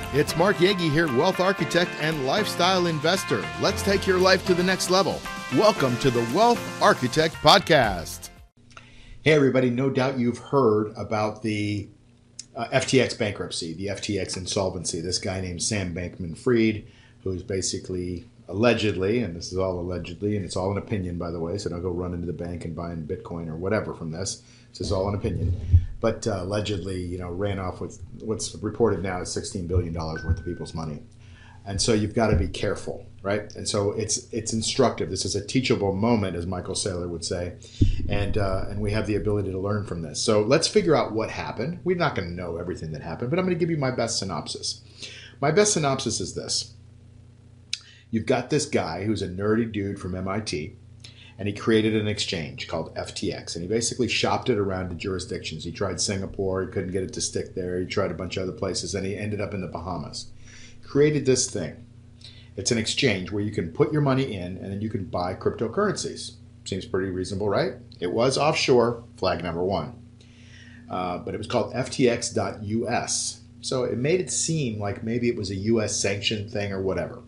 It's Mark Yagi here, wealth architect and lifestyle investor. Let's take your life to the next level. Welcome to the Wealth Architect Podcast. Hey everybody, no doubt you've heard about the FTX bankruptcy, the FTX insolvency. This guy named Sam Bankman-Fried, who's basically allegedly, and this is all allegedly, and it's all an opinion by the way, so don't go run into the bank and buying Bitcoin or whatever from this. This is all an opinion. But allegedly, ran off with what's reported now is $16 billion worth of people's money. And so you've got to be careful, right? And so it's instructive. This is a teachable moment, as Michael Saylor would say. And we have the ability to learn from this. So let's figure out what happened. We're not going to know everything that happened, but I'm going to give you my best synopsis. My best synopsis is this. You've got this guy who's a nerdy dude from MIT, and he created an exchange called FTX, and he basically shopped it around to jurisdictions. He tried Singapore, he couldn't get it to stick there. He tried a bunch of other places, and he ended up in the Bahamas. Created this thing. It's an exchange where you can put your money in, and then you can buy cryptocurrencies. Seems pretty reasonable, right? It was offshore, flag number one. But it was called FTX.US. So it made it seem like maybe it was a US sanctioned thing or whatever.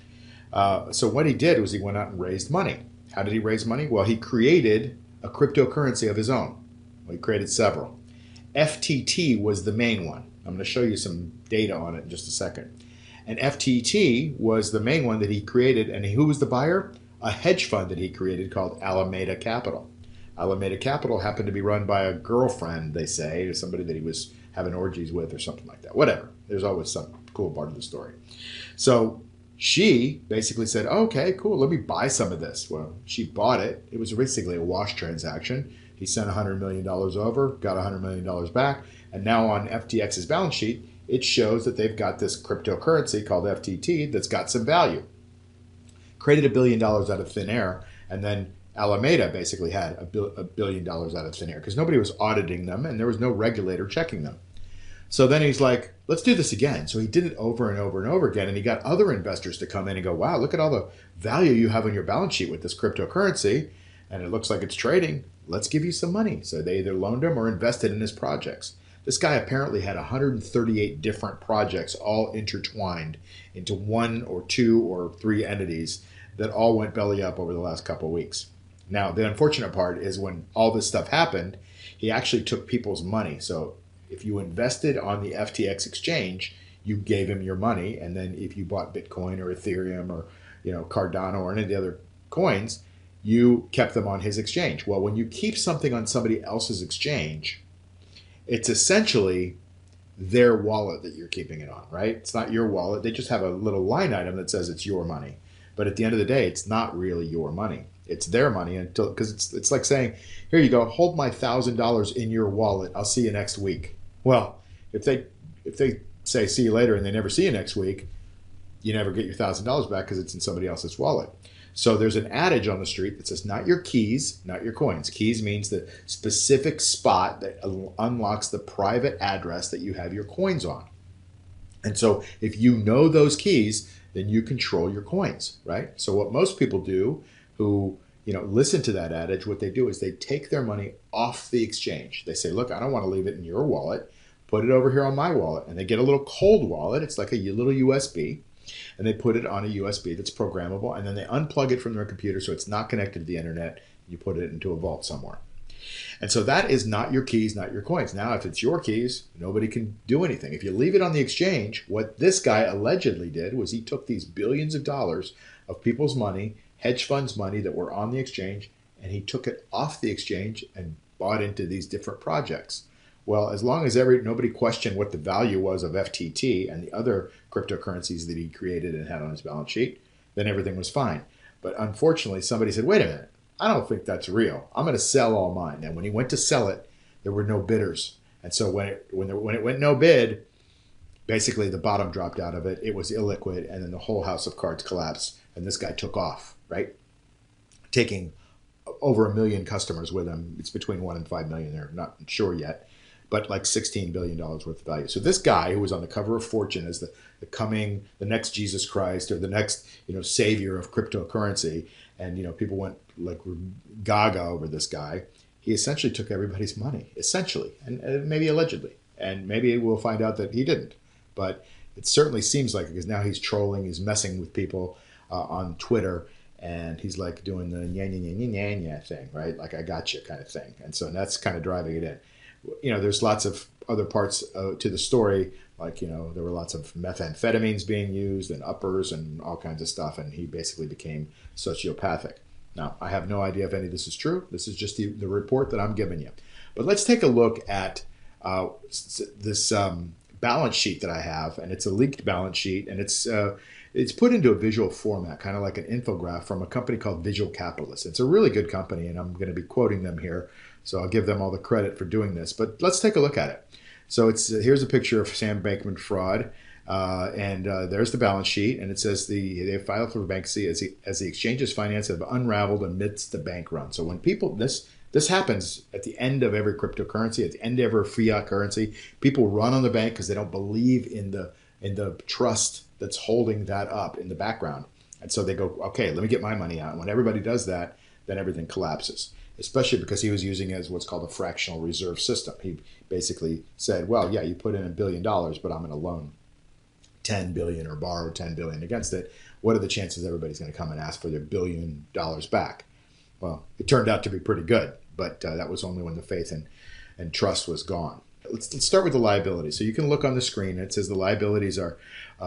So what he did was he went out and raised money. How did he raise money? Well, he created a cryptocurrency of his own. Well, he created several. FTT was the main one. I'm going to show you some data on it in just a second. And FTT was the main one that he created. And who was the buyer? A hedge fund that he created called Alameda Capital. Alameda Capital happened to be run by a girlfriend, they say, or somebody that he was having orgies with or something like that. Whatever. There's always some cool part of the story. So she basically said, okay, cool, let me buy some of this. Well, she bought it. It was basically a wash transaction. He sent $100 million over, got $100 million back, and now on FTX's balance sheet, it shows that they've got this cryptocurrency called FTT that's got some value. Created $1 billion out of thin air, and then Alameda basically had $1 billion out of thin air because nobody was auditing them and there was no regulator checking them. So then he's like, let's do this again. So he did it over and over and over again. And he got other investors to come in and go, wow, look at all the value you have on your balance sheet with this cryptocurrency. And it looks like it's trading. Let's give you some money. So they either loaned him or invested in his projects. This guy apparently had 138 different projects all intertwined into one or two or three entities that all went belly up over the last couple of weeks. Now, the unfortunate part is when all this stuff happened, he actually took people's money. So if you invested on the FTX exchange, you gave him your money. And then if you bought Bitcoin or Ethereum or Cardano or any of the other coins, you kept them on his exchange. Well, when you keep something on somebody else's exchange, it's essentially their wallet that you're keeping it on, right? It's not your wallet. They just have a little line item that says it's your money. But at the end of the day, it's not really your money. It's their money until, because it's like saying, here you go, hold my $1,000 in your wallet. I'll see you next week. Well, if they say see you later and they never see you next week, you never get your $1,000 back because it's in somebody else's wallet. So there's an adage on the street that says not your keys, not your coins. Keys means the specific spot that unlocks the private address that you have your coins on. And so if you know those keys, then you control your coins, right? So what most people do who listen to that adage, what they do is they take their money off the exchange. They say, look, I don't want to leave it in your wallet. Put it over here on my wallet. And they get a little cold wallet. It's like a little USB. And they put it on a USB that's programmable. And then they unplug it from their computer so it's not connected to the internet. You put it into a vault somewhere. And so that is not your keys, not your coins. Now, if it's your keys, nobody can do anything. If you leave it on the exchange, what this guy allegedly did was he took these billions of dollars of people's money, hedge funds money that were on the exchange, and he took it off the exchange and bought into these different projects. Well, as long as nobody questioned what the value was of FTT and the other cryptocurrencies that he created and had on his balance sheet, then everything was fine. But unfortunately, somebody said, wait a minute, I don't think that's real. I'm going to sell all mine. And when he went to sell it, there were no bidders. And so when it went no bid, basically the bottom dropped out of it. It was illiquid, and then the whole house of cards collapsed. And this guy took off, right? Taking over 1 million customers with him. It's between 1 and 5 million. They're not sure yet, but like $16 billion worth of value. So this guy who was on the cover of Fortune as the next Jesus Christ or the next, savior of cryptocurrency, and, people went like gaga over this guy. He essentially took everybody's money, essentially, and maybe allegedly. And maybe we'll find out that he didn't. But It certainly seems like it, because now he's trolling, he's messing with people on Twitter, and he's like doing the nya nya nya nya nya thing, right? Like I got you kind of thing. And so that's kind of driving it in. There's lots of other parts to the story, like, there were lots of methamphetamines being used and uppers and all kinds of stuff, and he basically became sociopathic. Now, I have no idea if any of this is true. This is just the report that I'm giving you. But let's take a look at this balance sheet that I have, and it's a leaked balance sheet, and it's put into a visual format, kind of like an infograph from a company called Visual Capitalist. It's a really good company, and I'm going to be quoting them here, so I'll give them all the credit for doing this. But let's take a look at it. So here's a picture of Sam Bankman-Fried, and there's the balance sheet, and it says they filed for bankruptcy as the exchange's finances have unraveled amidst the bank run. So when people this happens at the end of every cryptocurrency, at the end of every fiat currency, people run on the bank because they don't believe in the trust that's holding that up in the background, and so they go, okay, let me get my money out. And when everybody does that, then everything collapses. Especially because he was using it as what's called a fractional reserve system. He basically said, well, yeah, you put in $1 billion, but I'm going to loan 10 billion or borrow 10 billion against it. What are the chances everybody's going to come and ask for their $1 billion back? Well, it turned out to be pretty good, but that was only when the faith and trust was gone. Let's start with the liabilities. So you can look on the screen. It says the liabilities are,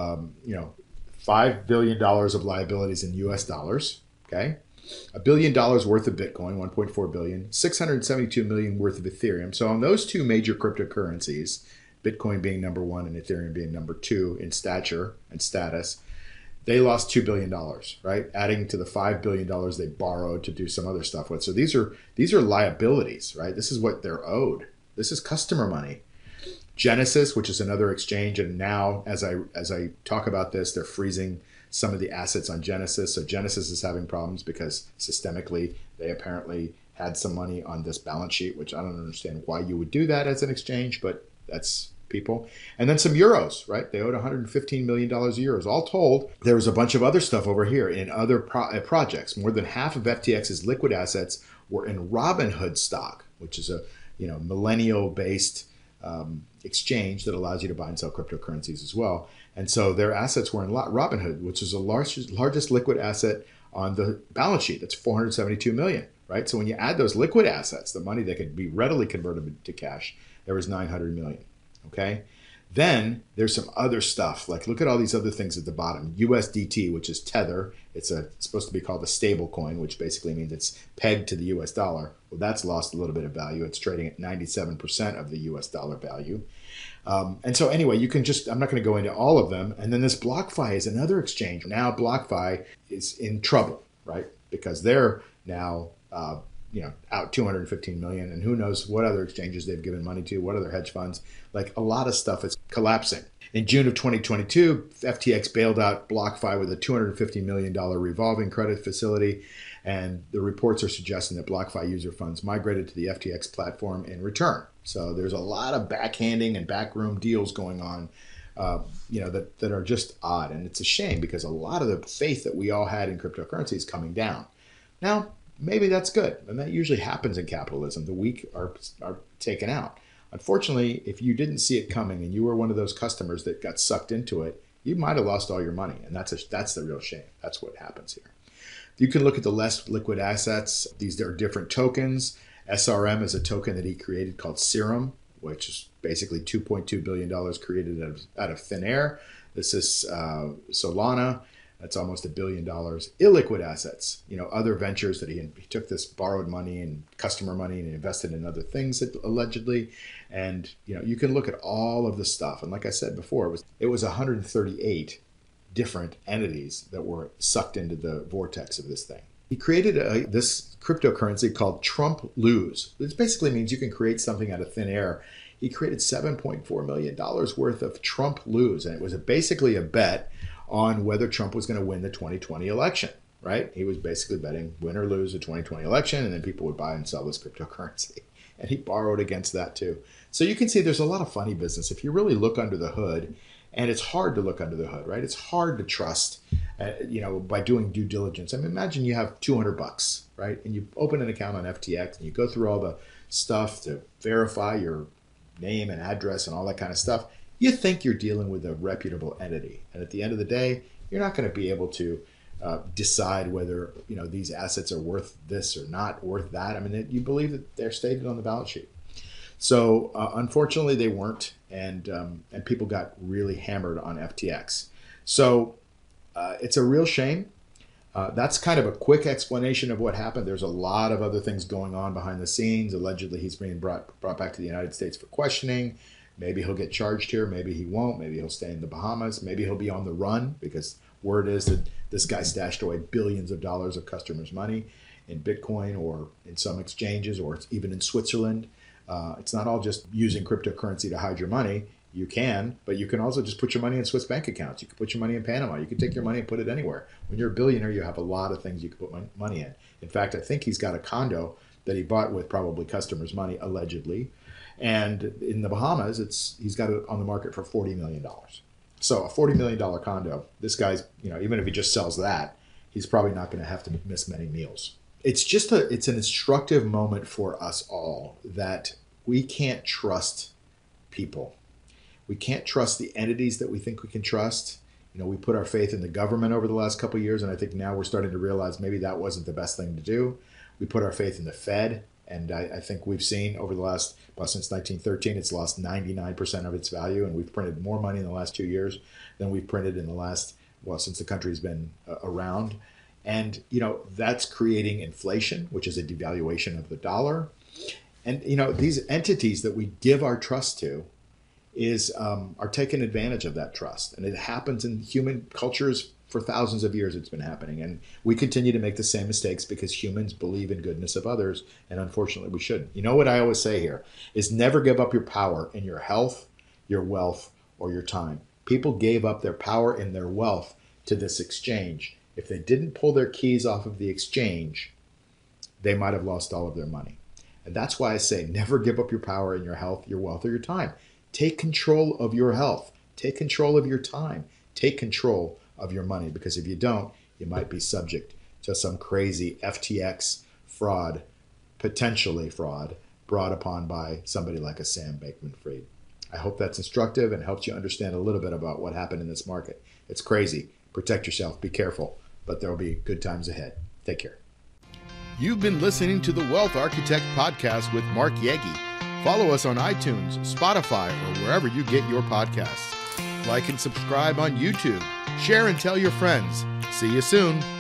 $5 billion of liabilities in US dollars. Okay. $1 billion worth of Bitcoin, 1.4 billion, 672 million worth of Ethereum. So on those two major cryptocurrencies, Bitcoin being number one and Ethereum being number two in stature and status, they lost $2 billion, right? Adding to the $5 billion they borrowed to do some other stuff with. So these are liabilities, right? This is what they're owed. This is customer money. Genesis, which is another exchange, and now as I talk about this, they're freezing some of the assets on Genesis. So Genesis is having problems because systemically they apparently had some money on this balance sheet, which I don't understand why you would do that as an exchange, but that's people. And then some euros, right? They owed $115 million of euros. All told, there was a bunch of other stuff over here in other projects. More than half of FTX's liquid assets were in Robinhood stock, which is a millennial-based exchange that allows you to buy and sell cryptocurrencies as well. And so their assets were in Robinhood, which is the largest liquid asset on the balance sheet. That's 472 million, right? So when you add those liquid assets, the money that could be readily converted to cash, there was 900 million, okay? Then there's some other stuff, like look at all these other things at the bottom. USDT, which is Tether. It's supposed to be called a stable coin, which basically means it's pegged to the US dollar. Well, that's lost a little bit of value. It's trading at 97% of the US dollar value. And so anyway, I'm not going to go into all of them. And then this BlockFi is another exchange. Now BlockFi is in trouble, right? Because they're now, out 215 million, and who knows what other exchanges they've given money to, what other hedge funds. Like a lot of stuff is collapsing. In June of 2022, FTX bailed out BlockFi with a $250 million revolving credit facility. And the reports are suggesting that BlockFi user funds migrated to the FTX platform in return. So there's a lot of backhanding and backroom deals going on, that are just odd. And it's a shame because a lot of the faith that we all had in cryptocurrency is coming down. Now, maybe that's good. And that usually happens in capitalism. The weak are taken out. Unfortunately, if you didn't see it coming and you were one of those customers that got sucked into it, you might have lost all your money. And that's the real shame. That's what happens here. You can look at the less liquid assets. These are different tokens. SRM is a token that he created called Serum, which is basically $2.2 billion created out of thin air. This is Solana. That's almost $1 billion. Illiquid assets, other ventures that he took this borrowed money and customer money and invested in other things allegedly. And, you can look at all of the stuff. And like I said before, it was 138 different entities that were sucked into the vortex of this thing. He created this cryptocurrency called Trump Lose. This basically means you can create something out of thin air. He created $7.4 million worth of Trump Lose. And it was basically a bet on whether Trump was going to win the 2020 election, right? He was basically betting win or lose the 2020 election, and then people would buy and sell this cryptocurrency. And he borrowed against that too. So you can see there's a lot of funny business. If you really look under the hood, and it's hard to look under the hood, right? It's hard to trust, by doing due diligence. I mean, imagine you have $200, right? And you open an account on FTX and you go through all the stuff to verify your name and address and all that kind of stuff. you think you're dealing with a reputable entity. And at the end of the day, you're not going to be able to decide whether these assets are worth this or not worth that. I mean, you believe that they're stated on the balance sheet. So unfortunately, they weren't, and people got really hammered on FTX. So it's a real shame. That's kind of a quick explanation of what happened. There's a lot of other things going on behind the scenes. Allegedly, he's being brought back to the United States for questioning. Maybe he'll get charged here. Maybe he won't. Maybe he'll stay in the Bahamas. Maybe he'll be on the run, because word is that this guy stashed away billions of dollars of customers' money in Bitcoin or in some exchanges, or even in Switzerland. It's not all just using cryptocurrency to hide your money. You can, but you can also just put your money in Swiss bank accounts. You can put your money in Panama. You can take your money and put it anywhere. When you're a billionaire, you have a lot of things you can put money in. In fact, I think he's got a condo that he bought with probably customers' money, allegedly. And in the Bahamas, he's got it on the market for $40 million. So a $40 million condo, this guy's, even if he just sells that, he's probably not going to have to miss many meals. It's an instructive moment for us all that we can't trust people. We can't trust the entities that we think we can trust. We put our faith in the government over the last couple of years, and I think now we're starting to realize maybe that wasn't the best thing to do. We put our faith in the Fed, and I think we've seen over the last, since 1913, it's lost 99% of its value, and we've printed more money in the last 2 years than we've printed in the last, since the country's been around. And, that's creating inflation, which is a devaluation of the dollar. And, these entities that we give our trust to are taking advantage of that trust. And it happens in human cultures for thousands of years. It's been happening. And we continue to make the same mistakes because humans believe in goodness of others. And unfortunately, we shouldn't. What I always say here is never give up your power in your health, your wealth, or your time. People gave up their power and their wealth to this exchange. If they didn't pull their keys off of the exchange, they might have lost all of their money. And that's why I say never give up your power in your health, your wealth, or your time. Take control of your health. Take control of your time. Take control of your money, because if you don't, you might be subject to some crazy FTX fraud, potentially fraud, brought upon by somebody like a Sam Bankman-Fried. I hope that's instructive and helps you understand a little bit about what happened in this market. It's crazy. Protect yourself. Be careful. But there will be good times ahead. Take care. You've been listening to the Wealth Architect Podcast with Mark Yegi. Follow us on iTunes, Spotify, or wherever you get your podcasts. Like and subscribe on YouTube. Share and tell your friends. See you soon.